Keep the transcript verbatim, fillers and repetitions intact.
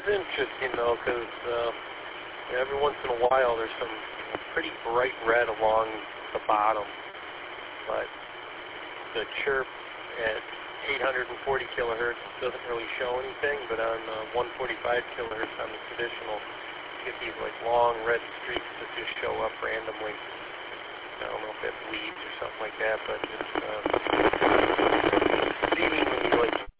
is interesting though, because uh, you know, every once in a while there's some pretty bright red along the bottom, but the chirp at eight hundred forty kilohertz doesn't really show anything, but on uh, one forty-five kilohertz on the traditional, you get these like long red streaks that just show up randomly. I don't know if that's weeds or something like that, but it's uh, seemingly like